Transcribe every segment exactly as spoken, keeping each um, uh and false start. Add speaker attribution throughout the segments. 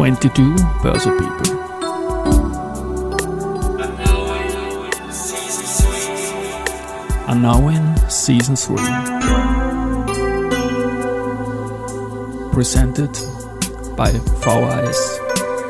Speaker 1: twenty-two Börse People. And now in Season three. Presented by V A S.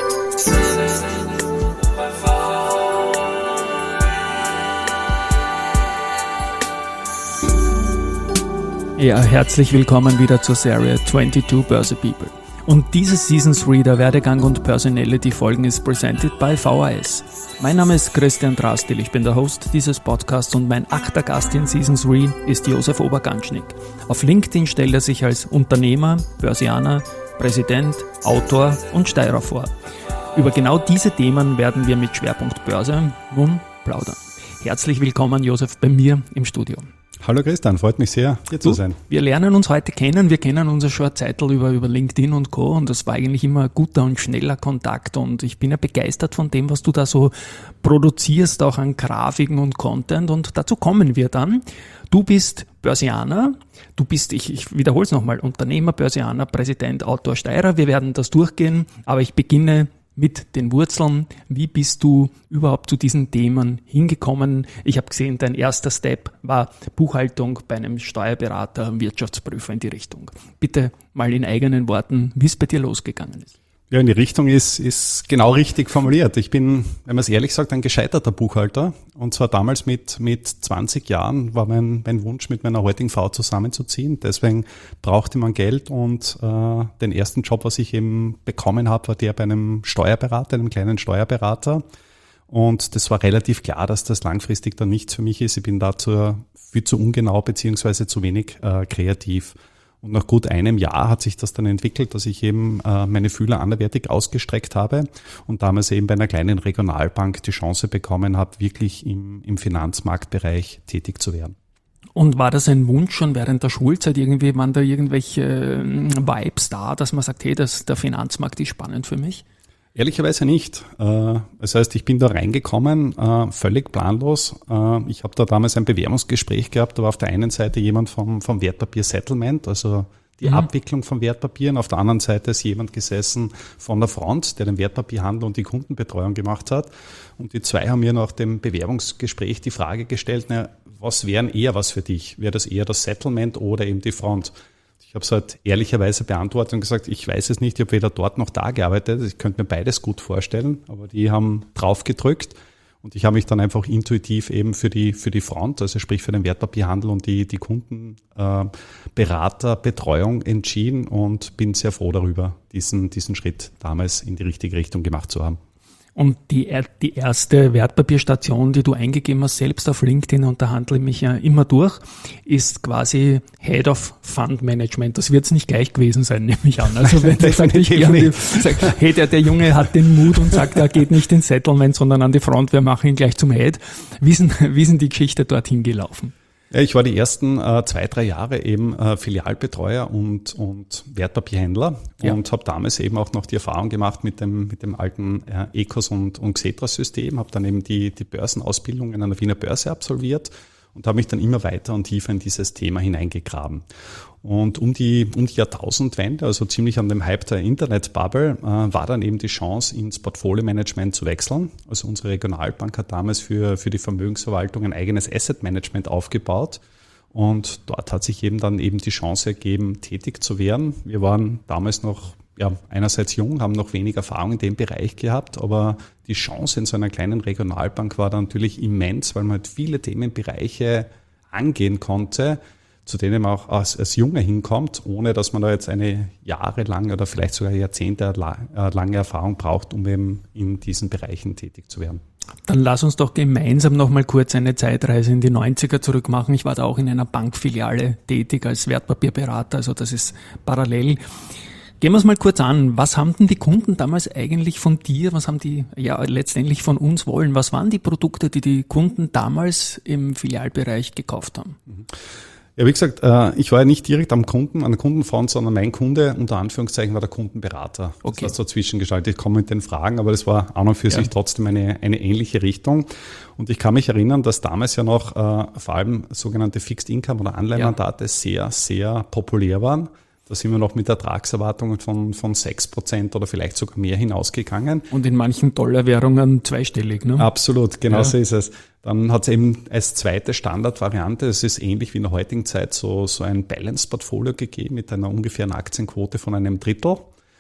Speaker 1: Ja, herzlich willkommen wieder zur Serie twenty-two Börse People. Und diese Season three der Werdegang und Personality Folgen ist presented by V A S. Mein Name ist Christian Drastil, ich bin der Host dieses Podcasts und mein achter Gast in Season three ist Josef Oberganschnick. Auf LinkedIn stellt er sich als Unternehmer, Börsianer, Präsident, Autor und Steirer vor. Über genau diese Themen werden wir mit Schwerpunkt Börse nun plaudern. Herzlich willkommen, Josef, bei mir im Studio.
Speaker 2: Hallo Christian, freut mich sehr, hier zu sein.
Speaker 1: Wir lernen uns heute kennen, wir kennen uns schon eine Zeitl über, über LinkedIn und Co. Und das war eigentlich immer ein guter und schneller Kontakt und ich bin ja begeistert von dem, was du da so produzierst, auch an Grafiken und Content und dazu kommen wir dann. Du bist Börsianer, du bist, ich, ich wiederhole es nochmal, Unternehmer, Börsianer, Präsident, Autor, Steirer, wir werden das durchgehen, aber ich beginne mit den Wurzeln. Wie bist du überhaupt zu diesen Themen hingekommen? Ich habe gesehen, dein erster Step war Buchhaltung bei einem Steuerberater, Wirtschaftsprüfer in die Richtung. Bitte mal in eigenen Worten, wie es bei dir losgegangen ist.
Speaker 2: Ja, in die Richtung ist, ist genau richtig formuliert. Ich bin, wenn man es ehrlich sagt, ein gescheiterter Buchhalter. Und zwar damals mit, mit zwanzig Jahren war mein, mein Wunsch, mit meiner heutigen Frau zusammenzuziehen. Deswegen brauchte man Geld und äh, den ersten Job, was ich eben bekommen habe, war der bei einem Steuerberater, einem kleinen Steuerberater. Und das war relativ klar, dass das langfristig dann nichts für mich ist. Ich bin dazu viel zu ungenau beziehungsweise zu wenig äh, kreativ. Und nach gut einem Jahr hat sich das dann entwickelt, dass ich eben äh, meine Fühler anderweitig ausgestreckt habe und damals eben bei einer kleinen Regionalbank die Chance bekommen habe, wirklich im, im Finanzmarktbereich tätig zu werden.
Speaker 1: Und war das ein Wunsch schon während der Schulzeit? Irgendwie waren da irgendwelche äh, Vibes da, dass man sagt, hey, das, der Finanzmarkt ist spannend für mich?
Speaker 2: Ehrlicherweise nicht. Das heißt, ich bin da reingekommen, völlig planlos. Ich habe da damals ein Bewerbungsgespräch gehabt, da war auf der einen Seite jemand vom, vom Wertpapier-Settlement, also die mhm. Abwicklung von Wertpapieren. Auf der anderen Seite ist jemand gesessen von der Front, der den Wertpapierhandel und die Kundenbetreuung gemacht hat. Und die zwei haben mir nach dem Bewerbungsgespräch die Frage gestellt, na, was wären eher was für dich? Wäre das eher das Settlement oder eben die Front? Ich habe es halt ehrlicherweise beantwortet und gesagt, ich weiß es nicht, ich habe weder dort noch da gearbeitet, ich könnte mir beides gut vorstellen, aber die haben drauf gedrückt und ich habe mich dann einfach intuitiv eben für die für die Front, also sprich für den Wertpapierhandel und die die Kundenberaterbetreuung äh, entschieden und bin sehr froh darüber, diesen diesen Schritt damals in die richtige Richtung gemacht zu haben.
Speaker 1: Und die, die erste Wertpapierstation, die du eingegeben hast, selbst auf LinkedIn, und da handle ich mich ja immer durch, ist quasi Head of Fund Management. Das wird es nicht gleich gewesen sein, nehme ich an. Also wenn du sagst, ich gerne, sag, hey, der, der Junge hat den Mut und sagt, er geht nicht ins Settlement, sondern an die Front, wir machen ihn gleich zum Head. Wie ist denn, wie ist denn die Geschichte dorthin gelaufen?
Speaker 2: Ja, ich war die ersten äh, zwei, drei Jahre eben äh, Filialbetreuer und, und Wertpapierhändler ja. und habe damals eben auch noch die Erfahrung gemacht mit dem, mit dem alten äh, Ecos und, und Xetra-System, habe dann eben die, die Börsenausbildung an der Wiener Börse absolviert und habe mich dann immer weiter und tiefer in dieses Thema hineingegraben. Und um die, um die Jahrtausendwende, also ziemlich an dem Hype der Internet-Bubble, äh, war dann eben die Chance, ins Portfolio-Management zu wechseln. Also unsere Regionalbank hat damals für, für die Vermögensverwaltung ein eigenes Asset-Management aufgebaut. Und dort hat sich eben dann eben die Chance ergeben, tätig zu werden. Wir waren damals noch, ja, einerseits jung, haben noch wenig Erfahrung in dem Bereich gehabt, aber die Chance in so einer kleinen Regionalbank war dann natürlich immens, weil man halt viele Themenbereiche angehen konnte, zu denen man auch als, als Junge hinkommt, ohne dass man da jetzt eine jahrelange oder vielleicht sogar jahrzehntelange Erfahrung braucht, um eben in diesen Bereichen tätig zu werden.
Speaker 1: Dann lass uns doch gemeinsam noch mal kurz eine Zeitreise in die neunziger zurück machen. Ich war da auch in einer Bankfiliale tätig als Wertpapierberater, also das ist parallel. Gehen wir es mal kurz an. Was haben denn die Kunden damals eigentlich von dir, was haben die ja letztendlich von uns wollen? Was waren die Produkte, die die Kunden damals im Filialbereich gekauft haben?
Speaker 2: Mhm. Ja, wie gesagt, ich war ja nicht direkt am Kunden, an der Kundenfront, sondern mein Kunde, unter Anführungszeichen, war der Kundenberater.
Speaker 1: Okay.
Speaker 2: Das heißt, dazwischen geschaltet. Ich komme mit den Fragen, aber das war an und für ja. sich trotzdem eine, eine ähnliche Richtung. Und ich kann mich erinnern, dass damals ja noch äh, vor allem sogenannte Fixed Income oder Anleihenmandate ja. sehr, sehr populär waren. Da sind wir noch mit Ertragserwartungen von, von sechs Prozent oder vielleicht sogar mehr hinausgegangen.
Speaker 1: Und in manchen Dollarwährungen zweistellig, ne?
Speaker 2: Absolut, genau
Speaker 1: ja.
Speaker 2: so ist es. Dann hat es eben als zweite Standardvariante, es ist ähnlich wie in der heutigen Zeit, so, so ein Balance-Portfolio gegeben mit einer ungefähren Aktienquote von einem Drittel.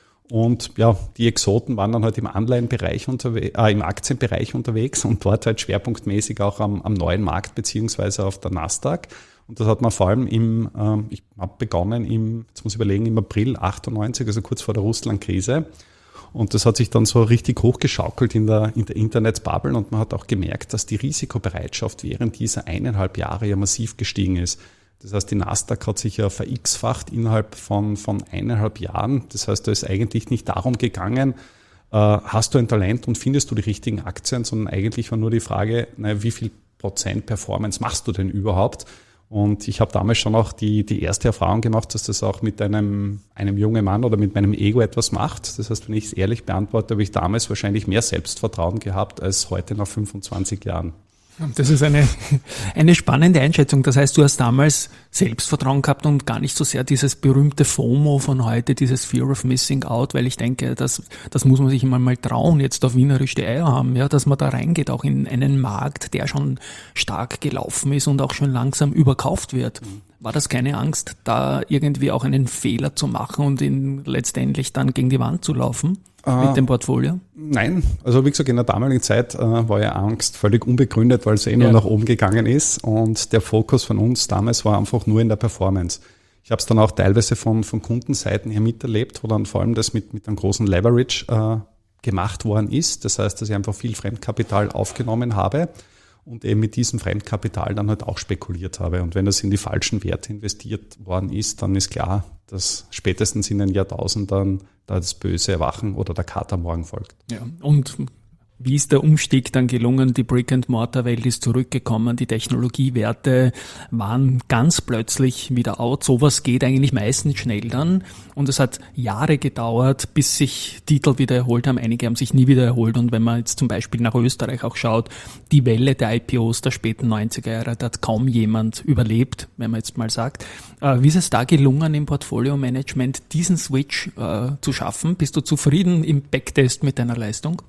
Speaker 2: Und ja, die Exoten waren dann halt im Anleihenbereich unterwegs, äh, im Aktienbereich unterwegs und dort halt schwerpunktmäßig auch am, am neuen Markt beziehungsweise auf der Nasdaq. Und das hat man vor allem im, ähm, ich habe begonnen im, jetzt muss ich überlegen, im April achtundneunzig, also kurz vor der Russland-Krise. Und das hat sich dann so richtig hochgeschaukelt in der, in der Internetbubble und man hat auch gemerkt, dass die Risikobereitschaft während dieser eineinhalb Jahre ja massiv gestiegen ist. Das heißt, die Nasdaq hat sich ja ver-x-facht innerhalb von, von eineinhalb Jahren. Das heißt, da ist eigentlich nicht darum gegangen, äh, hast du ein Talent und findest du die richtigen Aktien, sondern eigentlich war nur die Frage, naja, wie viel Prozent Performance machst du denn überhaupt? Und ich habe damals schon auch die, die erste Erfahrung gemacht, dass das auch mit einem, einem jungen Mann oder mit meinem Ego etwas macht. Das heißt, wenn ich es ehrlich beantworte, habe ich damals wahrscheinlich mehr Selbstvertrauen gehabt als heute nach fünfundzwanzig Jahren.
Speaker 1: Das ist eine, eine spannende Einschätzung. Das heißt, du hast damals Selbstvertrauen gehabt und gar nicht so sehr dieses berühmte FOMO von heute, dieses Fear of Missing Out, weil ich denke, das, das muss man sich immer mal trauen, jetzt auf wienerisch die Eier haben, ja, dass man da reingeht, auch in einen Markt, der schon stark gelaufen ist und auch schon langsam überkauft wird. War das keine Angst, da irgendwie auch einen Fehler zu machen und ihn letztendlich dann gegen die Wand zu laufen? Mit dem Portfolio?
Speaker 2: Nein, also wie gesagt, in der damaligen Zeit äh, war ja Angst völlig unbegründet, weil es eh nur
Speaker 1: ja.
Speaker 2: nach oben gegangen ist und der Fokus von uns damals war einfach nur in der Performance. Ich habe es dann auch teilweise von, von Kundenseiten her miterlebt, wo dann vor allem das mit, mit einem großen Leverage äh, gemacht worden ist. Das heißt, dass ich einfach viel Fremdkapital aufgenommen habe und eben mit diesem Fremdkapital dann halt auch spekuliert habe. Und wenn das in die falschen Werte investiert worden ist, dann ist klar, dass spätestens in den Jahrtausenden da das böse Erwachen oder der Kater morgen folgt.
Speaker 1: Ja, und wie ist der Umstieg dann gelungen? Die Brick-and-Mortar-Welt ist zurückgekommen, die Technologiewerte waren ganz plötzlich wieder out. Sowas geht eigentlich meistens schnell dann und es hat Jahre gedauert, bis sich Titel wieder erholt haben. Einige haben sich nie wieder erholt und wenn man jetzt zum Beispiel nach Österreich auch schaut, die Welle der I P Os der späten neunziger Jahre, da hat kaum jemand überlebt, wenn man jetzt mal sagt. Wie ist es da gelungen, im Portfolio-Management diesen Switch äh, zu schaffen? Bist du zufrieden im Backtest mit deiner Leistung?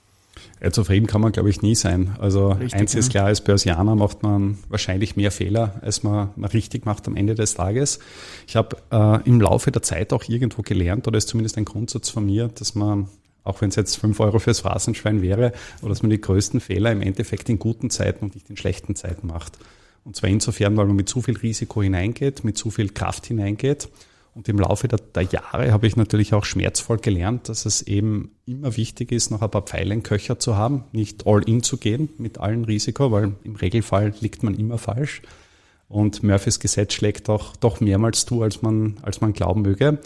Speaker 2: Ja, zufrieden kann man, glaube ich, nie sein. Also richtig, eins ist klar, als Börsianer macht man wahrscheinlich mehr Fehler, als man, man richtig macht am Ende des Tages. Ich habe äh, im Laufe der Zeit auch irgendwo gelernt, oder ist zumindest ein Grundsatz von mir, dass man, auch wenn es jetzt fünf Euro fürs Phrasenschwein wäre, oder dass man die größten Fehler im Endeffekt in guten Zeiten und nicht in schlechten Zeiten macht. Und zwar insofern, weil man mit zu viel Risiko hineingeht, mit zu viel Kraft hineingeht. Und im Laufe der, der Jahre habe ich natürlich auch schmerzvoll gelernt, dass es eben immer wichtig ist, noch ein paar Pfeile in Köcher zu haben, nicht all in zu gehen mit allen Risiko, weil im Regelfall liegt man immer falsch. Und Murphys Gesetz schlägt auch doch mehrmals zu, als man, als man glauben möge.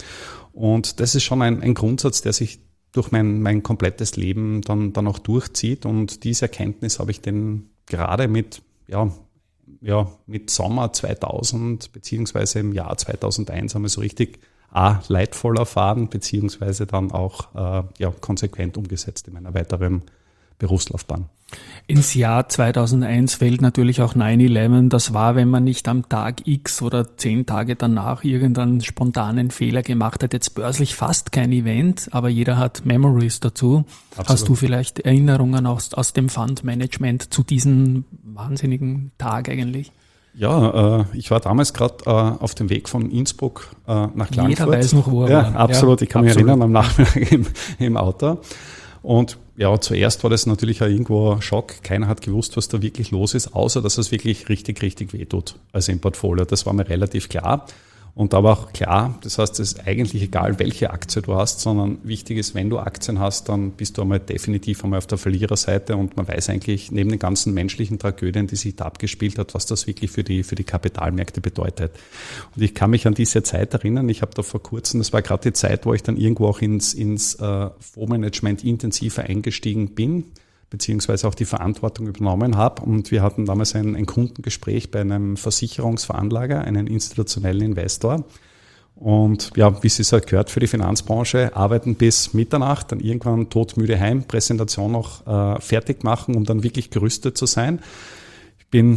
Speaker 2: Und das ist schon ein, ein Grundsatz, der sich durch mein, mein komplettes Leben dann, dann auch durchzieht. Und diese Erkenntnis habe ich denn gerade mit, ja, ja, mit Sommer zweitausend beziehungsweise im Jahr zweitausendeins haben wir so richtig A, leidvoll erfahren, beziehungsweise dann auch äh, ja, konsequent umgesetzt in meiner weiteren Berufslaufbahn.
Speaker 1: Ins Jahr zweitausendeins fällt natürlich auch neun elf. Das war, wenn man nicht am Tag X oder zehn Tage danach irgendeinen spontanen Fehler gemacht hat. Jetzt börslich fast kein Event, aber jeder hat Memories dazu. Absolut. Hast du vielleicht Erinnerungen aus, aus dem Fundmanagement zu diesem wahnsinnigen Tag eigentlich?
Speaker 2: Ja, äh, ich war damals gerade äh, auf dem Weg von Innsbruck äh, nach Klagenfurt.
Speaker 1: Jeder weiß noch, wo er
Speaker 2: ja,
Speaker 1: war.
Speaker 2: Absolut,
Speaker 1: ja,
Speaker 2: ich kann mich
Speaker 1: absolut.
Speaker 2: erinnern, am Nachmittag im, im Auto. Und ja, zuerst war das natürlich auch irgendwo ein Schock. Keiner hat gewusst, was da wirklich los ist, außer dass es wirklich richtig, richtig wehtut. Also im Portfolio. Das war mir relativ klar. Und da war auch klar, das heißt, es ist eigentlich egal, welche Aktie du hast, sondern wichtig ist, wenn du Aktien hast, dann bist du einmal definitiv einmal auf der Verliererseite und man weiß eigentlich neben den ganzen menschlichen Tragödien, die sich da abgespielt hat, was das wirklich für die, für die Kapitalmärkte bedeutet. Und ich kann mich an diese Zeit erinnern, ich habe da vor kurzem, das war gerade die Zeit, wo ich dann irgendwo auch ins, ins äh, Fondsmanagement intensiver eingestiegen bin, beziehungsweise auch die Verantwortung übernommen habe. Und wir hatten damals ein, ein Kundengespräch bei einem Versicherungsveranlager, einen institutionellen Investor. Und ja, wie es sich halt gehört für die Finanzbranche, arbeiten bis Mitternacht, dann irgendwann todmüde heim, Präsentation noch äh, fertig machen, um dann wirklich gerüstet zu sein. Ich bin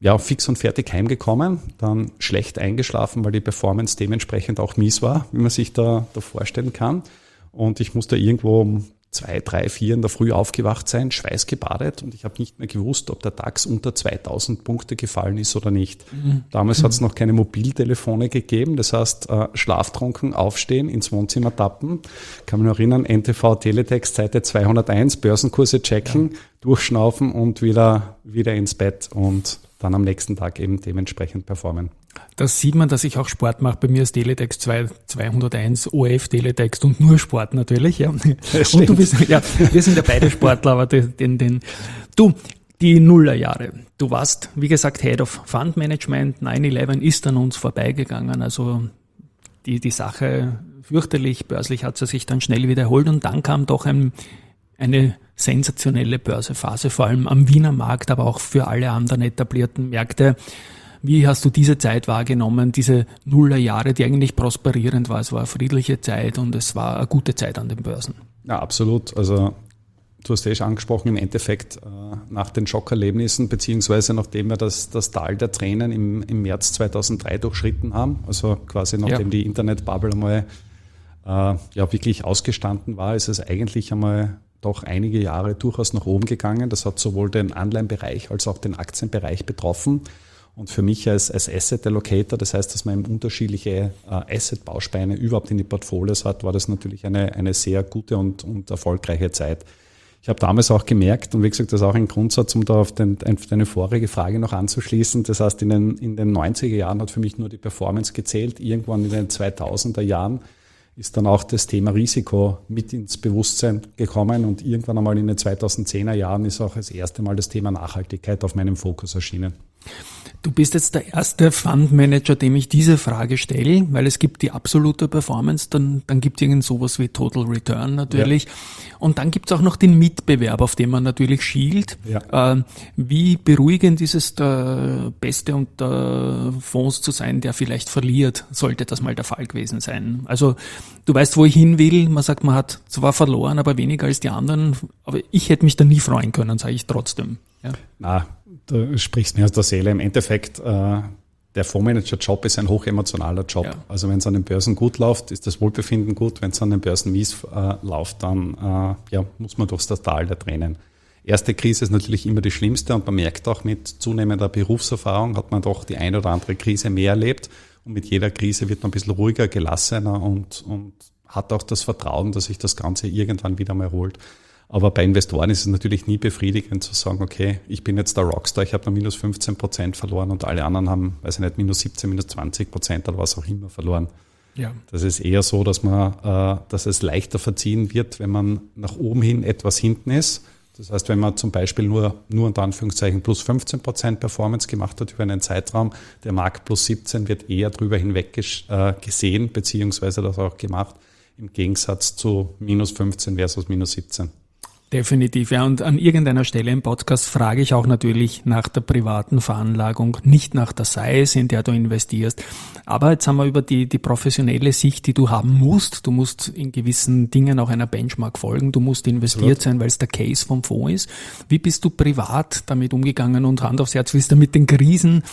Speaker 2: ja, fix und fertig heimgekommen, dann schlecht eingeschlafen, weil die Performance dementsprechend auch mies war, wie man sich da, da vorstellen kann. Und ich musste irgendwo um zwei, drei, vier in der Früh aufgewacht sein, schweißgebadet, und ich habe nicht mehr gewusst, ob der DAX unter zweitausend Punkte gefallen ist oder nicht. Mhm. Damals mhm. hat es noch keine Mobiltelefone gegeben, das heißt äh, schlaftrunken, aufstehen, ins Wohnzimmer tappen. Kann mich noch erinnern, N T V Teletext Seite zweihunderteins, Börsenkurse checken, ja. durchschnaufen und wieder, wieder ins Bett und dann am nächsten Tag eben dementsprechend performen.
Speaker 1: Das sieht man, dass ich auch Sport mache. Bei mir ist Teletext zweihunderteins, O F Teletext und nur Sport natürlich. Ja. Und du bist, ja, wir sind ja beide Sportler, aber den, den, den, du, die Nullerjahre. Du warst, wie gesagt, Head of Fund Management. neun elf ist an uns vorbeigegangen. Also die, die Sache fürchterlich, börslich hat sie sich dann schnell wiederholt und dann kam doch ein, eine sensationelle Börsephase, vor allem am Wiener Markt, aber auch für alle anderen etablierten Märkte. Wie hast du diese Zeit wahrgenommen, diese Nullerjahre, die eigentlich prosperierend war? Es war eine friedliche Zeit und es war eine gute Zeit an den Börsen.
Speaker 2: Ja, absolut. Also du hast eh schon angesprochen, im Endeffekt äh, nach den Schockerlebnissen, beziehungsweise nachdem wir das, das Tal der Tränen im, im März zweitausenddrei durchschritten haben, also quasi nachdem ja. die Internetbubble einmal äh, ja, wirklich ausgestanden war, ist es eigentlich einmal doch einige Jahre durchaus nach oben gegangen. Das hat sowohl den Anleihenbereich als auch den Aktienbereich betroffen. Und für mich als, als Asset Allocator, das heißt, dass man eben unterschiedliche äh, Asset-Bausteine überhaupt in die Portfolios hat, war das natürlich eine, eine sehr gute und, und erfolgreiche Zeit. Ich habe damals auch gemerkt, und wie gesagt, das ist auch ein Grundsatz, um da auf, den, auf deine vorige Frage noch anzuschließen, das heißt, in den, in den neunziger Jahren hat für mich nur die Performance gezählt. Irgendwann in den zweitausender Jahren ist dann auch das Thema Risiko mit ins Bewusstsein gekommen und irgendwann einmal in den zweitausendzehner Jahren ist auch das erste Mal das Thema Nachhaltigkeit auf meinem Fokus erschienen.
Speaker 1: Du bist jetzt der erste Fundmanager, dem ich diese Frage stelle, weil es gibt die absolute Performance, dann, dann gibt es irgend sowas wie Total Return natürlich. Ja. Und dann gibt es auch noch den Mitbewerb, auf den man natürlich schielt. Ja. Äh, wie beruhigend ist es, der Beste unter Fonds zu sein, der vielleicht verliert, sollte das mal der Fall gewesen sein. Also du weißt, wo ich hin will. Man sagt, man hat zwar verloren, aber weniger als die anderen. Aber ich hätte mich da nie freuen können, sage ich trotzdem. Ja.
Speaker 2: Na, du sprichst mir aus der Seele. Im Endeffekt, äh, der Fondsmanager-Job ist ein hochemotionaler Job. Ja. Also wenn es an den Börsen gut läuft, ist das Wohlbefinden gut. Wenn es an den Börsen mies äh, läuft, dann äh, ja, muss man durchs das Tal der Tränen. Erste Krise ist natürlich immer die schlimmste und man merkt auch, mit zunehmender Berufserfahrung hat man doch die eine oder andere Krise mehr erlebt. Und mit jeder Krise wird man ein bisschen ruhiger, gelassener und, und hat auch das Vertrauen, dass sich das Ganze irgendwann wieder mal erholt. Aber bei Investoren ist es natürlich nie befriedigend zu sagen, okay, ich bin jetzt der Rockstar, ich habe nur minus fünfzehn Prozent verloren und alle anderen haben, weiß ich nicht, minus siebzehn, minus zwanzig Prozent oder was auch immer verloren. Ja. Das ist eher so, dass man, äh, dass es leichter verziehen wird, wenn man nach oben hin etwas hinten ist. Das heißt, wenn man zum Beispiel nur, nur unter Anführungszeichen plus fünfzehn Prozent Performance gemacht hat über einen Zeitraum, der Markt plus siebzehn wird eher drüber hinweg äh, gesehen, beziehungsweise das auch gemacht, im Gegensatz zu minus fünfzehn versus minus siebzehn.
Speaker 1: Definitiv, ja. Und an irgendeiner Stelle im Podcast frage ich auch natürlich nach der privaten Veranlagung, nicht nach der Size, in der du investierst. Aber jetzt haben wir über die, die professionelle Sicht, die du haben musst. Du musst in gewissen Dingen auch einer Benchmark folgen. Du musst investiert sein, weil es der Case vom Fonds ist. Wie bist du privat damit umgegangen und Hand aufs Herz, wie ist da mit den Krisen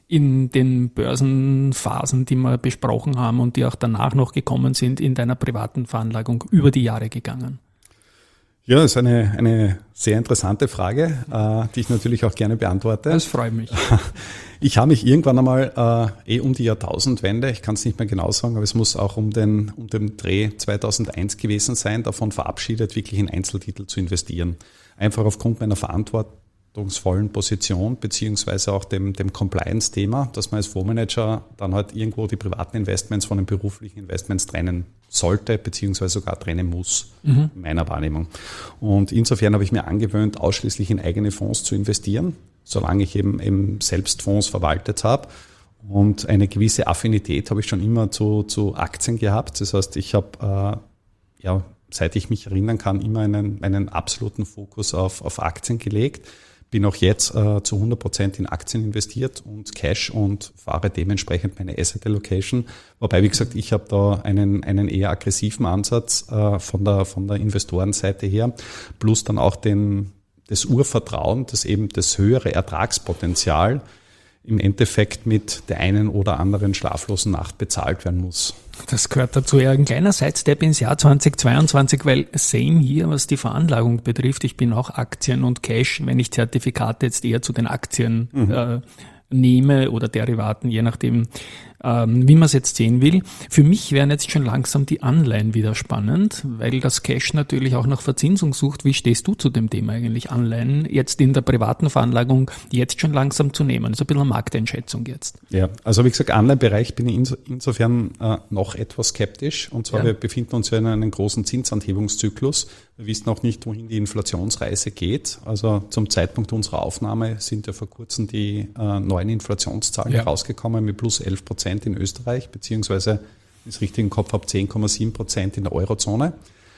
Speaker 1: in den Börsenphasen, die wir besprochen haben und die auch danach noch gekommen sind, in deiner privaten Veranlagung über die Jahre gegangen?
Speaker 2: Ja, das ist eine, eine sehr interessante Frage, äh, die ich natürlich auch gerne beantworte.
Speaker 1: Das freut mich.
Speaker 2: Ich habe mich irgendwann einmal äh, eh um die Jahrtausendwende, ich kann es nicht mehr genau sagen, aber es muss auch um den, um den Dreh zweitausendeins gewesen sein, davon verabschiedet, wirklich in Einzeltitel zu investieren. Einfach aufgrund meiner verantwortungsvollen Position beziehungsweise auch dem, dem Compliance-Thema, dass man als Fondsmanager dann halt irgendwo die privaten Investments von den beruflichen Investments trennen sollte, beziehungsweise sogar trennen muss, mhm. in meiner Wahrnehmung. Und insofern habe ich mir angewöhnt, ausschließlich in eigene Fonds zu investieren, solange ich eben, eben selbst Fonds verwaltet habe. Und eine gewisse Affinität habe ich schon immer zu, zu Aktien gehabt. Das heißt, ich habe, äh, ja, seit ich mich erinnern kann, immer einen, einen absoluten Fokus auf, auf Aktien gelegt. Bin auch jetzt äh, zu hundert Prozent in Aktien investiert und Cash und fahre dementsprechend meine Asset Allocation. Wobei, wie gesagt, ich habe da einen, einen eher aggressiven Ansatz äh, von der, von der Investorenseite her, plus dann auch den, das Urvertrauen, dass eben das höhere Ertragspotenzial im Endeffekt mit der einen oder anderen schlaflosen Nacht bezahlt werden muss.
Speaker 1: Das gehört dazu. Ja, ein kleiner Sidestep ins Jahr zweitausendzweiundzwanzig, weil same hier, was die Veranlagung betrifft. Ich bin auch Aktien und Cash, wenn ich Zertifikate jetzt eher zu den Aktien mhm. äh, nehme oder Derivaten, je nachdem, ähm, wie man es jetzt sehen will. Für mich wären jetzt schon langsam die Anleihen wieder spannend, weil das Cash natürlich auch nach Verzinsung sucht. Wie stehst du zu dem Thema eigentlich, Anleihen jetzt in der privaten Veranlagung jetzt schon langsam zu nehmen? Das ist ein bisschen eine Markteinschätzung jetzt.
Speaker 2: Ja, also wie gesagt, Anleihenbereich bin ich inso, insofern äh, noch etwas skeptisch. Und zwar, ja. wir befinden uns ja in einem großen Zinsanhebungszyklus. Wir wissen auch nicht, wohin die Inflationsreise geht. Also zum Zeitpunkt unserer Aufnahme sind ja vor kurzem die äh, neuen Inflationszahlen ja. rausgekommen mit plus elf Prozent in Österreich, beziehungsweise, wenn ich es richtig im Kopf habe, zehn Komma sieben Prozent in der Eurozone.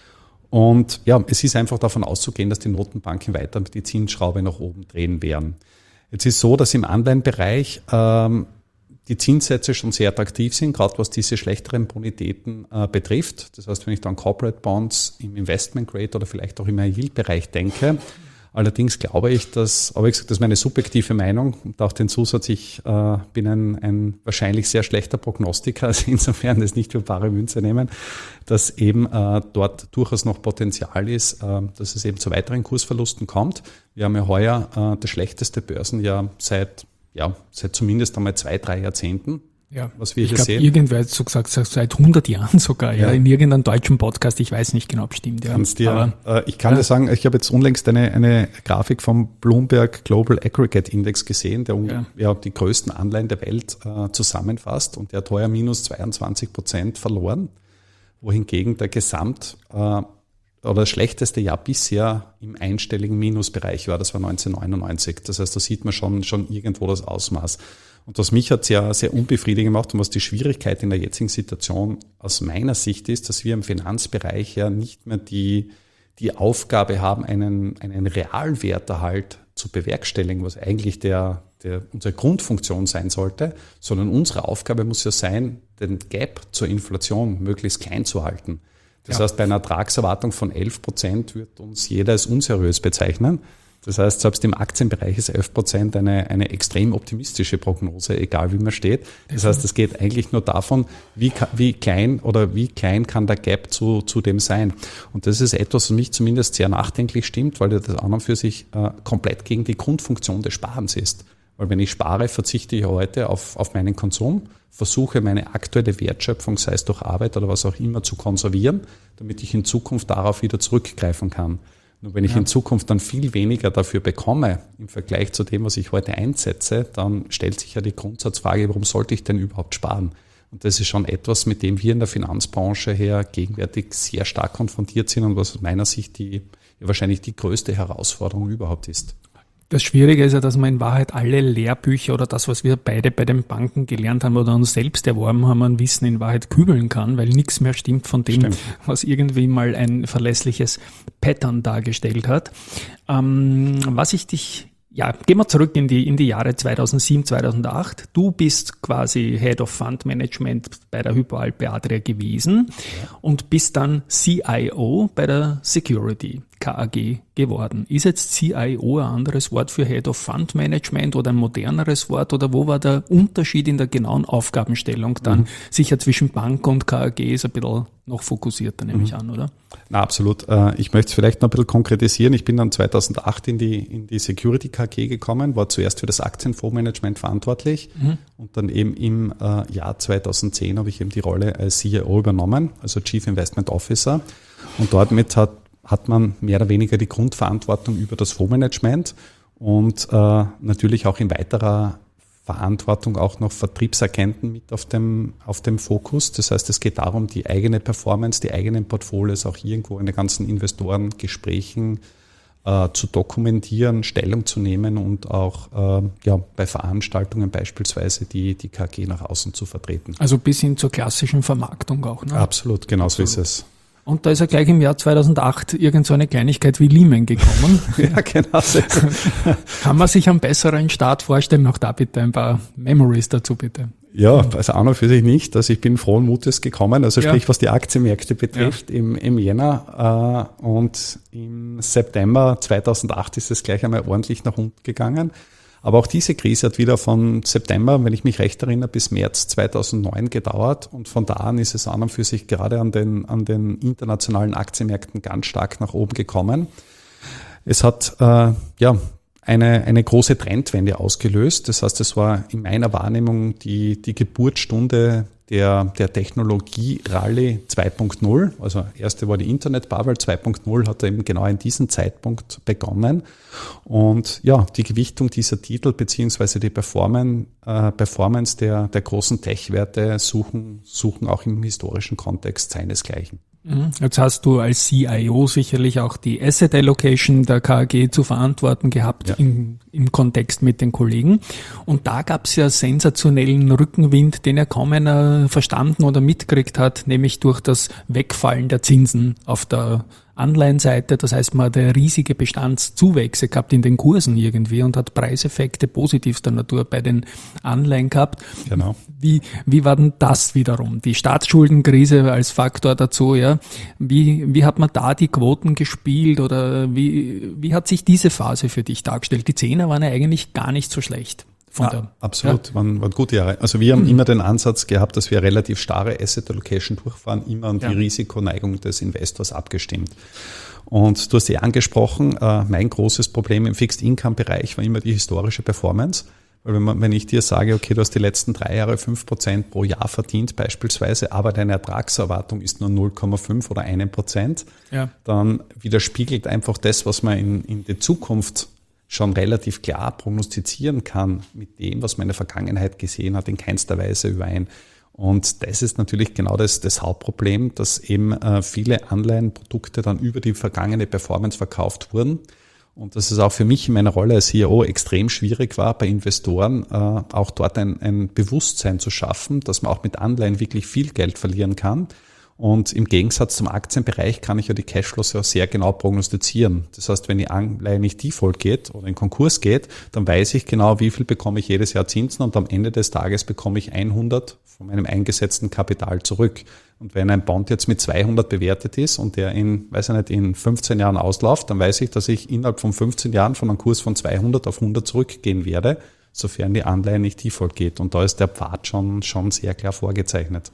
Speaker 2: Und ja, es ist einfach davon auszugehen, dass die Notenbanken weiter die Zinsschraube nach oben drehen werden. Jetzt ist so, dass im Anleihenbereich ähm, die Zinssätze schon sehr attraktiv sind, gerade was diese schlechteren Bonitäten äh, betrifft. Das heißt, wenn ich dann Corporate Bonds im Investment Grade oder vielleicht auch im High-Yield-Bereich denke. Allerdings glaube ich, dass, aber ich gesagt, das ist meine subjektive Meinung und auch den Zusatz, ich äh, bin ein, ein wahrscheinlich sehr schlechter Prognostiker, also insofern das nicht für bare Münze nehmen, dass eben äh, dort durchaus noch Potenzial ist, äh, dass es eben zu weiteren Kursverlusten kommt. Wir haben ja heuer äh, das schlechteste Börsenjahr seit Ja, seit zumindest einmal zwei, drei Jahrzehnten,
Speaker 1: ja,
Speaker 2: was wir
Speaker 1: ich
Speaker 2: hier
Speaker 1: glaub,
Speaker 2: sehen.
Speaker 1: Irgendwer hat so gesagt, seit hundert Jahren sogar, ja, ja, in irgendeinem deutschen Podcast, ich weiß nicht genau, ob stimmt. Ja.
Speaker 2: Kannst dir,
Speaker 1: Aber,
Speaker 2: äh, ich kann ja. dir sagen, ich habe jetzt unlängst eine, eine Grafik vom Bloomberg Global Aggregate Index gesehen, der ja. Ja, die größten Anleihen der Welt äh, zusammenfasst und der hat heuer minus zweiundzwanzig Prozent verloren, wohingegen der Gesamt äh, oder das schlechteste Jahr bisher im einstelligen Minusbereich war, das war neunzehnhundertneunundneunzig. Das heißt, da sieht man schon, schon irgendwo das Ausmaß. Und was mich hat sehr, sehr unbefriedigend gemacht und was die Schwierigkeit in der jetzigen Situation aus meiner Sicht ist, dass wir im Finanzbereich ja nicht mehr die, die Aufgabe haben, einen, einen Realwerterhalt zu bewerkstelligen, was eigentlich der, der, unsere Grundfunktion sein sollte, sondern unsere Aufgabe muss ja sein, den Gap zur Inflation möglichst klein zu halten. Das ja. heißt, bei einer Ertragserwartung von elf Prozent wird uns jeder als unseriös bezeichnen. Das heißt, selbst im Aktienbereich ist elf Prozent eine, eine extrem optimistische Prognose, egal wie man steht. Das heißt, es geht eigentlich nur davon, wie, wie klein oder wie klein kann der Gap zu, zu dem sein. Und das ist etwas, was mich zumindest sehr nachdenklich stimmt, weil das an und für sich äh, komplett gegen die Grundfunktion des Sparens ist. Weil wenn ich spare, verzichte ich heute auf, auf meinen Konsum, versuche meine aktuelle Wertschöpfung, sei es durch Arbeit oder was auch immer, zu konservieren, damit ich in Zukunft darauf wieder zurückgreifen kann. Nur wenn ich ja. in Zukunft dann viel weniger dafür bekomme, im Vergleich zu dem, was ich heute einsetze, dann stellt sich ja die Grundsatzfrage, warum sollte ich denn überhaupt sparen? Und das ist schon etwas, mit dem wir in der Finanzbranche her gegenwärtig sehr stark konfrontiert sind und was aus meiner Sicht die, ja, wahrscheinlich die größte Herausforderung überhaupt ist.
Speaker 1: Das Schwierige ist ja, dass man in Wahrheit alle Lehrbücher oder das, was wir beide bei den Banken gelernt haben oder uns selbst erworben haben, an Wissen in Wahrheit kübeln kann, weil nichts mehr stimmt von dem, stimmt. was irgendwie mal ein verlässliches Pattern dargestellt hat. Ähm, was ich dich, ja, gehen wir zurück in die, in die Jahre zweitausendsieben, zweitausendacht. Du bist quasi Head of Fund Management bei der Hypo Alpe Adria gewesen ja. und bist dann C I O bei der Security K A G geworden. Ist jetzt C I O ein anderes Wort für Head of Fund Management oder ein moderneres Wort oder wo war der Unterschied in der genauen Aufgabenstellung dann? Mhm. Sicher zwischen Bank und K A G ist ein bisschen noch fokussierter, nehme mhm. ich an, oder?
Speaker 2: Na, absolut. Ich möchte es vielleicht noch ein bisschen konkretisieren. Ich bin dann zweitausendacht in die, in die Security K A G gekommen, war zuerst für das Aktienfondsmanagement verantwortlich mhm. und dann eben im Jahr zweitausendzehn habe ich eben die Rolle als C I O übernommen, also Chief Investment Officer, und dort mit hat hat man mehr oder weniger die Grundverantwortung über das Fondsmanagement und äh, natürlich auch in weiterer Verantwortung auch noch Vertriebsagenten mit auf dem, auf dem Fokus. Das heißt, es geht darum, die eigene Performance, die eigenen Portfolios auch irgendwo in den ganzen Investorengesprächen äh, zu dokumentieren, Stellung zu nehmen und auch äh, ja, bei Veranstaltungen beispielsweise die, die K G nach außen zu vertreten.
Speaker 1: Also bis hin zur klassischen Vermarktung auch, ne?
Speaker 2: Absolut, genau so ist es.
Speaker 1: Und da ist ja gleich im Jahr zweitausendacht irgend so eine Kleinigkeit wie Lehman gekommen.
Speaker 2: Ja, genau.
Speaker 1: Kann man sich einen besseren Start vorstellen? Auch da bitte ein paar Memories dazu, bitte.
Speaker 2: Ja, also an und für sich nicht. Also ich bin frohen Mutes gekommen, also sprich, ja. was die Aktienmärkte betrifft, ja. im, im Jänner. Äh, und im September zweitausendacht ist es gleich einmal ordentlich nach unten gegangen. Aber auch diese Krise hat wieder von September, wenn ich mich recht erinnere, bis März zweitausendneun gedauert. Und von da an ist es an und für sich gerade an den, an den internationalen Aktienmärkten ganz stark nach oben gekommen. Es hat äh, ja eine, eine große Trendwende ausgelöst. Das heißt, es war in meiner Wahrnehmung die, die Geburtsstunde der, der Technologie-Rallye zwei Punkt null. Also erste war die Internet-Bubble, zwei Punkt null hat eben genau in diesem Zeitpunkt begonnen. Und ja, die Gewichtung dieser Titel beziehungsweise die Performance, äh, Performance der, der großen Tech-Werte suchen, suchen auch im historischen Kontext seinesgleichen.
Speaker 1: Jetzt hast du als C I O sicherlich auch die Asset Allocation der K A G zu verantworten gehabt, ja. im, im Kontext mit den Kollegen. Und da gab es ja sensationellen Rückenwind, den ja kaum einer verstanden oder mitgekriegt hat, nämlich durch das Wegfallen der Zinsen auf der Anleihenseite. Das heißt, man hat riesige Bestandszuwächse gehabt in den Kursen irgendwie und hat Preiseffekte positivster Natur bei den Anleihen gehabt.
Speaker 2: Genau.
Speaker 1: Wie, wie war denn das wiederum? Die Staatsschuldenkrise als Faktor dazu, ja. Wie, wie hat man da die Quoten gespielt oder wie, wie hat sich diese Phase für dich dargestellt? Die Zehner waren ja eigentlich gar nicht so schlecht. Von
Speaker 2: ja,
Speaker 1: der,
Speaker 2: absolut,
Speaker 1: ja.
Speaker 2: waren, waren gute Jahre. Also wir haben mhm. immer den Ansatz gehabt, dass wir relativ starre Asset Allocation durchfahren, immer an die ja. Risikoneigung des Investors abgestimmt. Und du hast ja angesprochen, äh, mein großes Problem im Fixed-Income-Bereich war immer die historische Performance. Weil wenn, man, wenn ich dir sage, okay, du hast die letzten drei Jahre fünf Prozent pro Jahr verdient beispielsweise, aber deine Ertragserwartung ist nur null Komma fünf oder ein Prozent, ja. dann widerspiegelt einfach das, was man in, in der Zukunft schon relativ klar prognostizieren kann mit dem, was man in der Vergangenheit gesehen hat, in keinster Weise überein. Und das ist natürlich genau das, das Hauptproblem, dass eben äh, viele Anleihenprodukte dann über die vergangene Performance verkauft wurden. Und dass es auch für mich in meiner Rolle als C E O extrem schwierig war, bei Investoren äh, auch dort ein, ein Bewusstsein zu schaffen, dass man auch mit Anleihen wirklich viel Geld verlieren kann. Und im Gegensatz zum Aktienbereich kann ich ja die Cashflows ja sehr genau prognostizieren. Das heißt, wenn die Anleihe nicht default geht oder in Konkurs geht, dann weiß ich genau, wie viel bekomme ich jedes Jahr Zinsen und am Ende des Tages bekomme ich hundert von meinem eingesetzten Kapital zurück. Und wenn ein Bond jetzt mit zweihundert bewertet ist und der in, weiß ich nicht, in fünfzehn Jahren ausläuft, dann weiß ich, dass ich innerhalb von fünfzehn Jahren von einem Kurs von zweihundert auf hundert zurückgehen werde, sofern die Anleihe nicht default geht. Und da ist der Pfad schon, schon sehr klar vorgezeichnet.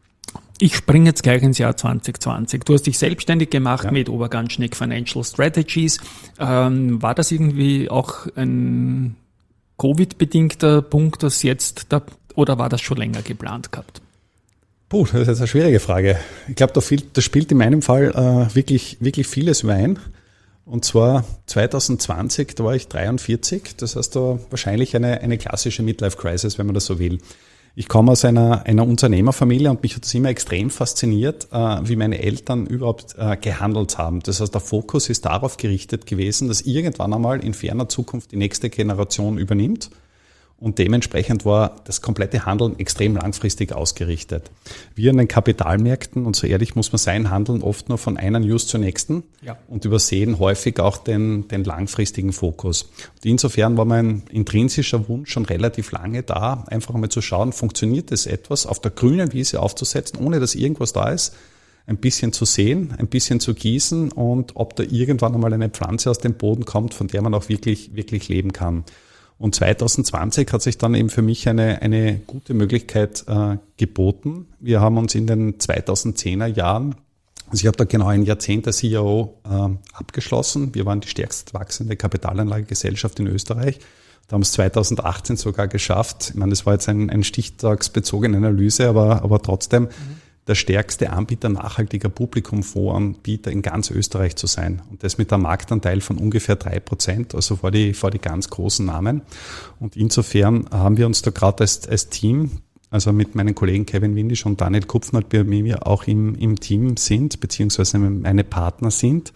Speaker 1: Ich springe jetzt gleich ins Jahr zwanzig zwanzig. Du hast dich selbstständig gemacht ja. mit Oberganschnick Financial Strategies. Ähm, war das irgendwie auch ein Covid-bedingter Punkt, das jetzt da, oder war das schon länger geplant gehabt?
Speaker 2: Puh, das ist jetzt eine schwierige Frage. Ich glaube, da, da spielt in meinem Fall äh, wirklich, wirklich vieles rein. Und zwar zwanzig zwanzig, da war ich dreiundvierzig. Das heißt, da wahrscheinlich eine, eine klassische Midlife-Crisis, wenn man das so will. Ich komme aus einer, einer Unternehmerfamilie und mich hat das immer extrem fasziniert, äh, wie meine Eltern überhaupt äh, gehandelt haben. Das heißt, der Fokus ist darauf gerichtet gewesen, dass irgendwann einmal in ferner Zukunft die nächste Generation übernimmt. Und dementsprechend war das komplette Handeln extrem langfristig ausgerichtet. Wir an den Kapitalmärkten, und so ehrlich muss man sein, handeln oft nur von einer News zur nächsten ja. und übersehen häufig auch den, den langfristigen Fokus. Und insofern war mein intrinsischer Wunsch schon relativ lange da, einfach einmal zu schauen, funktioniert es etwas, auf der grünen Wiese aufzusetzen, ohne dass irgendwas da ist, ein bisschen zu sehen, ein bisschen zu gießen und ob da irgendwann einmal eine Pflanze aus dem Boden kommt, von der man auch wirklich, wirklich leben kann. Und zwanzig zwanzig hat sich dann eben für mich eine, eine gute Möglichkeit äh, geboten. Wir haben uns in den zweitausendzehner Jahren, also ich habe da genau ein Jahrzehnt als C E O äh, abgeschlossen. Wir waren die stärkst wachsende Kapitalanlagegesellschaft in Österreich. Da haben es zweitausendachtzehn sogar geschafft. Ich meine, das war jetzt ein, ein stichtagsbezogene Analyse, aber, aber trotzdem mhm. der stärkste Anbieter nachhaltiger Publikumfondsanbieter in ganz Österreich zu sein. Und das mit einem Marktanteil von ungefähr drei Prozent, also vor die, vor die ganz großen Namen. Und insofern haben wir uns da gerade als, als Team, also mit meinen Kollegen Kevin Windisch und Daniel Kupfner, bei mir auch im, im Team sind, beziehungsweise meine Partner sind,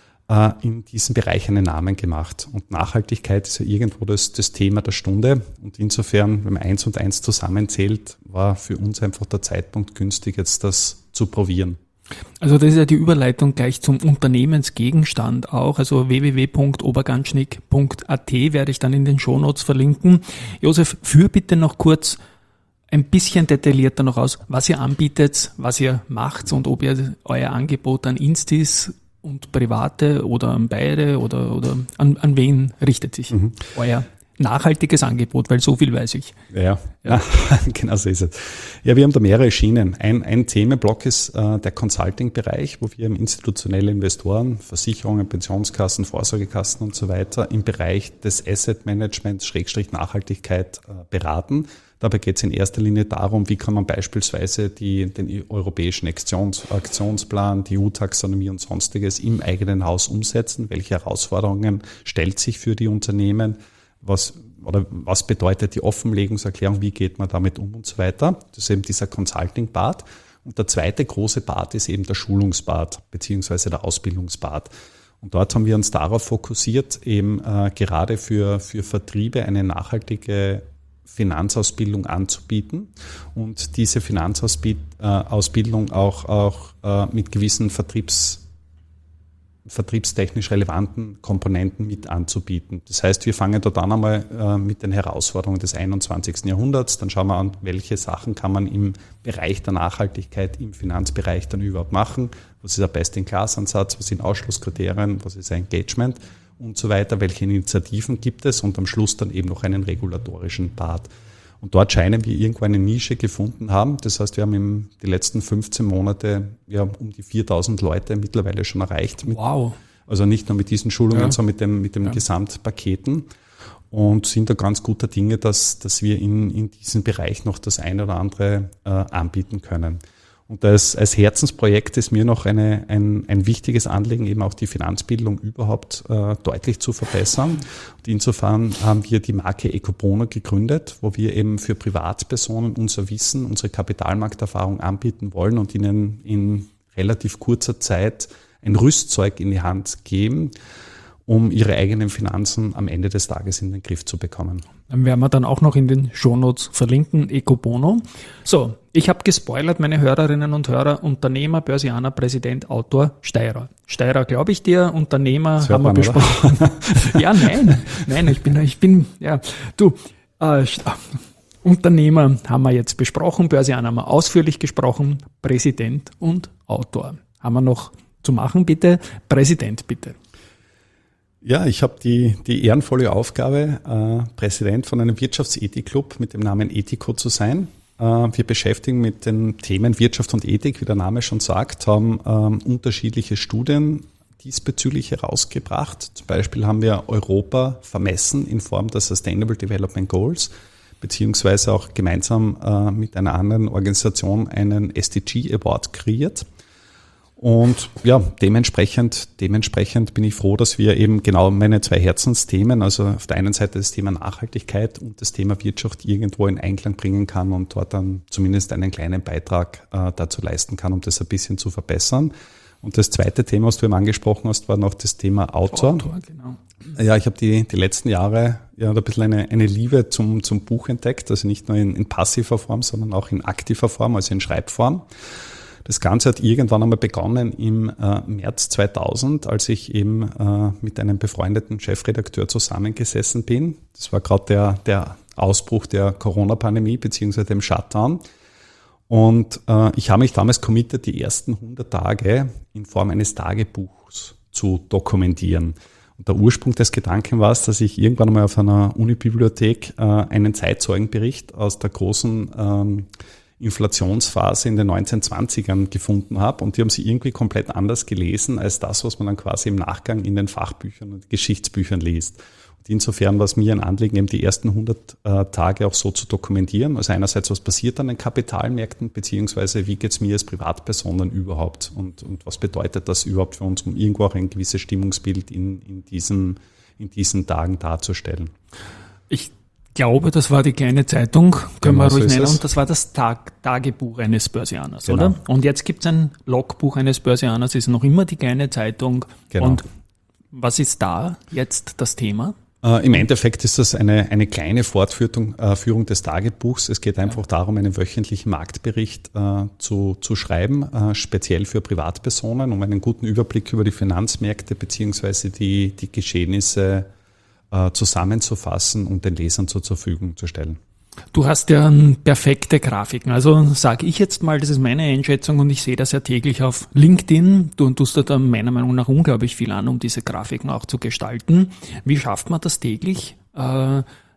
Speaker 2: in diesem Bereich einen Namen gemacht. Und Nachhaltigkeit ist ja irgendwo das, das Thema der Stunde. Und insofern, wenn man eins und eins zusammenzählt, war für uns einfach der Zeitpunkt günstig, jetzt das zu probieren.
Speaker 1: Also das ist ja die Überleitung gleich zum Unternehmensgegenstand auch. Also w w w punkt oberganschnick punkt a t werde ich dann in den Shownotes verlinken. Josef, führ bitte noch kurz ein bisschen detaillierter noch aus, was ihr anbietet, was ihr macht und ob ihr euer Angebot an Instis und Private oder an beide oder, oder an, an wen richtet sich mhm. euer nachhaltiges Angebot, weil so viel weiß ich.
Speaker 2: Ja, ja. Genau so ist es. Ja, wir haben da mehrere Schienen. Ein, ein Themenblock ist äh, der Consulting-Bereich, wo wir institutionelle Investoren, Versicherungen, Pensionskassen, Vorsorgekassen und so weiter im Bereich des Asset Managements, Schrägstrich Nachhaltigkeit äh, beraten. Dabei geht es in erster Linie darum, wie kann man beispielsweise die, den europäischen Aktions, Aktionsplan, die E U-Taxonomie und Sonstiges im eigenen Haus umsetzen. Welche Herausforderungen stellt sich für die Unternehmen? Was, oder was bedeutet die Offenlegungserklärung? Wie geht man damit um und so weiter? Das ist eben dieser Consulting-Part. Und der zweite große Part ist eben der Schulungspart beziehungsweise der Ausbildungspart. Und dort haben wir uns darauf fokussiert, eben äh, gerade für, für Vertriebe eine nachhaltige Finanzausbildung anzubieten und diese Finanzausbildung auch, auch äh, mit gewissen Vertriebs, vertriebstechnisch relevanten Komponenten mit anzubieten. Das heißt, wir fangen dort an einmal äh, mit den Herausforderungen des einundzwanzigsten Jahrhunderts, dann schauen wir an, welche Sachen kann man im Bereich der Nachhaltigkeit, im Finanzbereich dann überhaupt machen, was ist der Best-in-Class-Ansatz, was sind Ausschlusskriterien, was ist Engagement und so weiter, welche Initiativen gibt es und am Schluss dann eben noch einen regulatorischen Part. Und dort scheinen wir irgendwo eine Nische gefunden haben. Das heißt, wir haben in die letzten fünfzehn Monate ja, um die viertausend Leute mittlerweile schon erreicht. Mit,
Speaker 1: wow.
Speaker 2: Also nicht nur mit diesen Schulungen, ja. sondern mit dem, mit dem ja. Gesamtpaketen. Und sind da ganz guter Dinge, dass, dass wir in, in diesem Bereich noch das eine oder andere äh, anbieten können. Und als, als Herzensprojekt ist mir noch eine, ein, ein wichtiges Anliegen, eben auch die Finanzbildung überhaupt äh, deutlich zu verbessern. Und insofern haben wir die Marke Ecobono gegründet, wo wir eben für Privatpersonen unser Wissen, unsere Kapitalmarkterfahrung anbieten wollen und ihnen in relativ kurzer Zeit ein Rüstzeug in die Hand geben, um ihre eigenen Finanzen am Ende des Tages in den Griff zu bekommen.
Speaker 1: Dann werden wir dann auch noch in den Shownotes verlinken, Ecobono. So, ich habe gespoilert, meine Hörerinnen und Hörer, Unternehmer, Börsianer, Präsident, Autor, Steirer. Steirer, glaube ich dir, Unternehmer haben wir besprochen. Ja, nein, nein, ich bin, ich bin, ja, du, äh, Unternehmer haben wir jetzt besprochen, Börsianer haben wir ausführlich gesprochen, Präsident und Autor. Haben wir noch zu machen, bitte? Präsident, bitte.
Speaker 2: Ja, ich habe die, die ehrenvolle Aufgabe, äh, Präsident von einem Wirtschaftsethikclub mit dem Namen Ethico zu sein. Äh, wir beschäftigen mit den Themen Wirtschaft und Ethik, wie der Name schon sagt, haben ähm, unterschiedliche Studien diesbezüglich herausgebracht. Zum Beispiel haben wir Europa vermessen in Form der Sustainable Development Goals, beziehungsweise auch gemeinsam äh, mit einer anderen Organisation einen S D G Award kreiert. Und ja, dementsprechend, dementsprechend bin ich froh, dass wir eben genau meine zwei Herzensthemen, also auf der einen Seite das Thema Nachhaltigkeit und das Thema Wirtschaft irgendwo in Einklang bringen kann und dort dann zumindest einen kleinen Beitrag äh, dazu leisten kann, um das ein bisschen zu verbessern. Und das zweite Thema, was du eben angesprochen hast, war noch das Thema Autor. Autor, genau. Ja, ich habe die, die letzten Jahre ja ein bisschen eine, eine Liebe zum, zum Buch entdeckt, also nicht nur in, in passiver Form, sondern auch in aktiver Form, also in Schreibform. Das Ganze hat irgendwann einmal begonnen im äh, März zweitausend, als ich eben äh, mit einem befreundeten Chefredakteur zusammengesessen bin. Das war gerade der, der Ausbruch der Corona-Pandemie beziehungsweise dem Shutdown. Und äh, ich habe mich damals committed, die ersten hundert Tage in Form eines Tagebuchs zu dokumentieren. Und der Ursprung des Gedanken war es, dass ich irgendwann einmal auf einer Unibibliothek äh, einen Zeitzeugenbericht aus der großen ähm, Inflationsphase in den neunzehnhundertzwanzigern gefunden habe und die haben sie irgendwie komplett anders gelesen als das, was man dann quasi im Nachgang in den Fachbüchern und Geschichtsbüchern liest. Und insofern war es mir ein Anliegen, eben die ersten hundert äh, Tage auch so zu dokumentieren. Also einerseits, was passiert an den Kapitalmärkten, beziehungsweise wie geht es mir als Privatpersonen überhaupt und, und was bedeutet das überhaupt für uns, um irgendwo auch ein gewisses Stimmungsbild in, in, diesen, in diesen Tagen darzustellen.
Speaker 1: Ich Ich glaube, das war die kleine Zeitung, können
Speaker 2: genau,
Speaker 1: wir ruhig
Speaker 2: so
Speaker 1: nennen,
Speaker 2: es.
Speaker 1: und das war das Tag, Tagebuch eines Börsianers,
Speaker 2: genau.
Speaker 1: oder? Und jetzt gibt es ein Logbuch eines Börsianers, ist noch immer die kleine Zeitung.
Speaker 2: Genau.
Speaker 1: Und was ist da jetzt das Thema?
Speaker 2: Äh, Im Endeffekt ist das eine, eine kleine Fortführung äh, Führung des Tagebuchs. Es geht einfach ja. darum, einen wöchentlichen Marktbericht äh, zu, zu schreiben, äh, speziell für Privatpersonen, um einen guten Überblick über die Finanzmärkte beziehungsweise die, die Geschehnisse zusammenzufassen und den Lesern zur Verfügung zu stellen.
Speaker 1: Du hast ja perfekte Grafiken. Also sage ich jetzt mal, das ist meine Einschätzung und ich sehe das ja täglich auf LinkedIn. Du tust da meiner Meinung nach unglaublich viel an, um diese Grafiken auch zu gestalten. Wie schafft man das täglich, äh,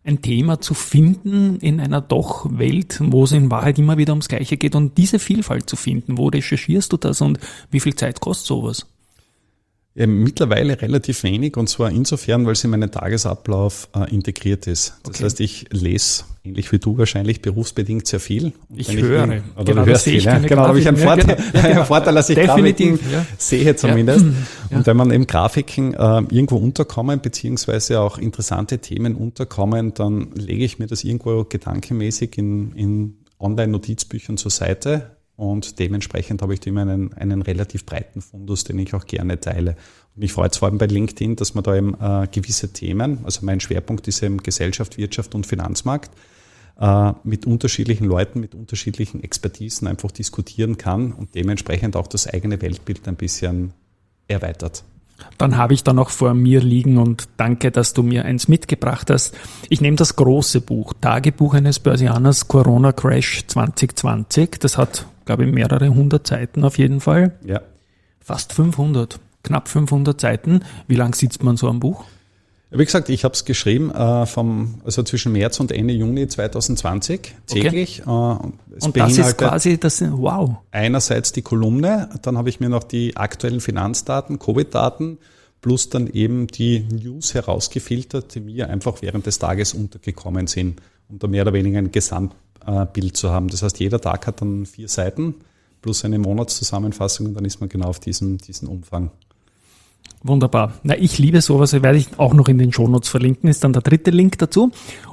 Speaker 1: ein Thema zu finden in einer doch Welt, wo es in Wahrheit immer wieder ums Gleiche geht und diese Vielfalt zu finden. Wo recherchierst du das und wie viel Zeit kostet sowas?
Speaker 2: Ja, mittlerweile relativ wenig und zwar insofern, weil es in meinen Tagesablauf äh, integriert ist. Das
Speaker 1: Okay.
Speaker 2: heißt, ich lese, ähnlich wie du wahrscheinlich, berufsbedingt sehr viel. Und
Speaker 1: Ich
Speaker 2: wenn
Speaker 1: höre.
Speaker 2: Oder
Speaker 1: Genau,
Speaker 2: du
Speaker 1: das
Speaker 2: hörst
Speaker 1: sehe ich
Speaker 2: viel, ja.
Speaker 1: keine
Speaker 2: Genau, da habe ich einen
Speaker 1: Grafiken.
Speaker 2: Vorteil,
Speaker 1: Ja, genau. Ja, genau.
Speaker 2: einen Vorteil, dass ich
Speaker 1: Definitiv,
Speaker 2: Grafiken
Speaker 1: ja.
Speaker 2: sehe zumindest.
Speaker 1: Ja.
Speaker 2: Und wenn man eben Grafiken äh, irgendwo unterkommen, beziehungsweise auch interessante Themen unterkommen, dann lege ich mir das irgendwo gedankenmäßig in, in Online-Notizbüchern zur Seite. Und dementsprechend habe ich da immer einen, einen relativ breiten Fundus, den ich auch gerne teile. Und mich freut es vor allem bei LinkedIn, dass man da eben äh, gewisse Themen, also mein Schwerpunkt ist eben Gesellschaft, Wirtschaft und Finanzmarkt, äh, mit unterschiedlichen Leuten, mit unterschiedlichen Expertisen einfach diskutieren kann und dementsprechend auch das eigene Weltbild ein bisschen erweitert.
Speaker 1: Dann habe ich da noch vor mir liegen und danke, dass du mir eins mitgebracht hast. Ich nehme das große Buch, Tagebuch eines Börsianers, Corona Crash zwanzig zwanzig. Das hat, glaube ich, mehrere hundert Seiten auf jeden Fall.
Speaker 2: Ja.
Speaker 1: Fast fünfhundert, knapp fünfhundert Seiten. Wie lang sitzt man so am Buch?
Speaker 2: Wie gesagt, ich habe es geschrieben äh, vom, also zwischen März und Ende Juni zwanzig zwanzig täglich.
Speaker 1: Okay.
Speaker 2: Äh, es
Speaker 1: Und das ist quasi das, wow.
Speaker 2: Einerseits die Kolumne, dann habe ich mir noch die aktuellen Finanzdaten, Covid-Daten plus dann eben die News herausgefiltert, die mir einfach während des Tages untergekommen sind, um da mehr oder weniger ein Gesamtbild zu haben. Das heißt, jeder Tag hat dann vier Seiten plus eine Monatszusammenfassung und dann ist man genau auf diesem, diesen Umfang.
Speaker 1: Wunderbar. Na, ich liebe sowas, werde ich auch noch in den Shownotes verlinken, ist dann der dritte Link dazu.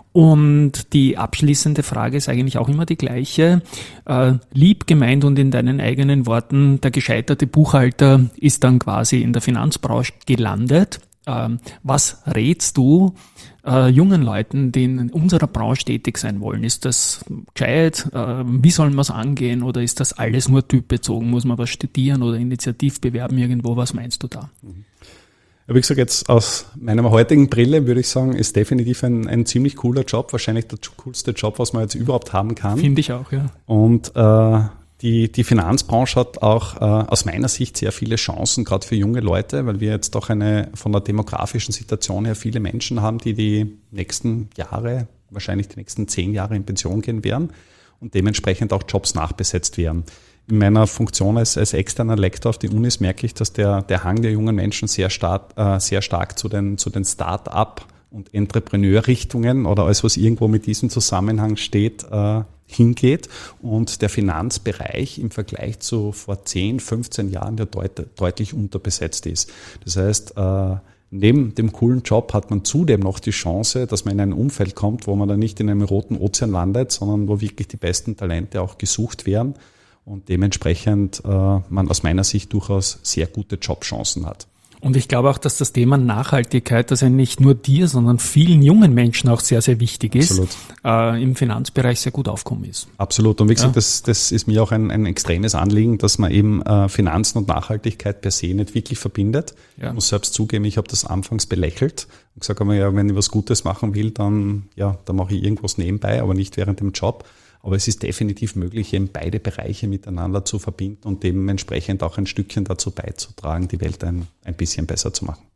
Speaker 1: Und die abschließende Frage ist eigentlich auch immer die gleiche. Äh, lieb gemeint und in deinen eigenen Worten, der gescheiterte Buchhalter ist dann quasi in der Finanzbranche gelandet. Ähm, was rätst du äh, jungen Leuten, die in unserer Branche tätig sein wollen? Ist das gescheit? Äh, wie soll man es angehen? Oder ist das alles nur typbezogen? Muss man was studieren oder initiativ bewerben irgendwo? Was meinst du da?
Speaker 2: Wie gesagt, jetzt aus meiner heutigen Brille würde ich sagen, ist definitiv ein, ein ziemlich cooler Job, wahrscheinlich der coolste Job, was man jetzt überhaupt haben kann.
Speaker 1: Finde ich auch, ja.
Speaker 2: Und äh, die, die Finanzbranche hat auch äh, aus meiner Sicht sehr viele Chancen, gerade für junge Leute, weil wir jetzt doch eine von der demografischen Situation her viele Menschen haben, die die nächsten Jahre, wahrscheinlich die nächsten zehn Jahre in Pension gehen werden und dementsprechend auch Jobs nachbesetzt werden. In meiner Funktion als, als externer Lektor auf die Unis merke ich, dass der, der Hang der jungen Menschen sehr stark, äh, sehr stark zu den, zu den Start-up- und Entrepreneur-Richtungen oder alles, was irgendwo mit diesem Zusammenhang steht, äh, hingeht. Und der Finanzbereich im Vergleich zu vor zehn, fünfzehn Jahren ja deut, deutlich unterbesetzt ist. Das heißt, äh, neben dem coolen Job hat man zudem noch die Chance, dass man in ein Umfeld kommt, wo man dann nicht in einem roten Ozean landet, sondern wo wirklich die besten Talente auch gesucht werden. Und dementsprechend äh, man aus meiner Sicht durchaus sehr gute Jobchancen hat.
Speaker 1: Und ich glaube auch, dass das Thema Nachhaltigkeit, das ja nicht nur dir, sondern vielen jungen Menschen auch sehr, sehr wichtig ist, äh, im Finanzbereich sehr gut aufkommen ist.
Speaker 2: Absolut. Und wie gesagt,
Speaker 1: Ja.
Speaker 2: das, das ist mir auch ein, ein extremes Anliegen, dass man eben äh, Finanzen und Nachhaltigkeit per se nicht wirklich verbindet.
Speaker 1: Ja.
Speaker 2: Ich muss selbst zugeben, ich habe das anfangs belächelt und gesagt, aber ja, wenn ich was Gutes machen will, dann, ja, dann mache ich irgendwas nebenbei, aber nicht während dem Job. Aber es ist definitiv möglich, eben beide Bereiche miteinander zu verbinden und dementsprechend auch ein Stückchen dazu beizutragen, die Welt ein, ein bisschen besser zu machen.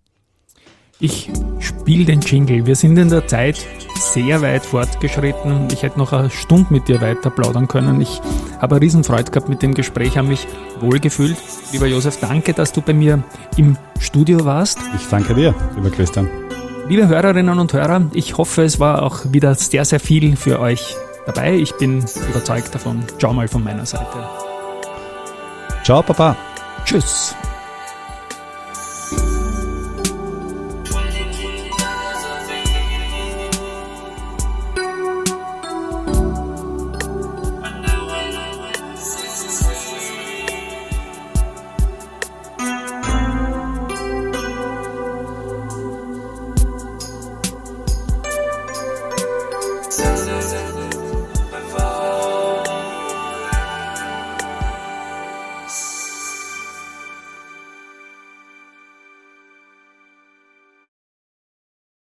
Speaker 1: Ich spiele den Jingle. Wir sind in der Zeit sehr weit fortgeschritten. Ich hätte noch eine Stunde mit dir weiter plaudern können. Ich habe eine Riesenfreude gehabt mit dem Gespräch, habe mich wohlgefühlt. Lieber Josef, danke, dass du bei mir im Studio warst.
Speaker 2: Ich danke dir, lieber Christian.
Speaker 1: Liebe Hörerinnen und Hörer, ich hoffe, es war auch wieder sehr, sehr viel für euch dabei. Ich bin überzeugt davon. Ciao mal von meiner Seite.
Speaker 2: Ciao, Papa.
Speaker 1: Tschüss.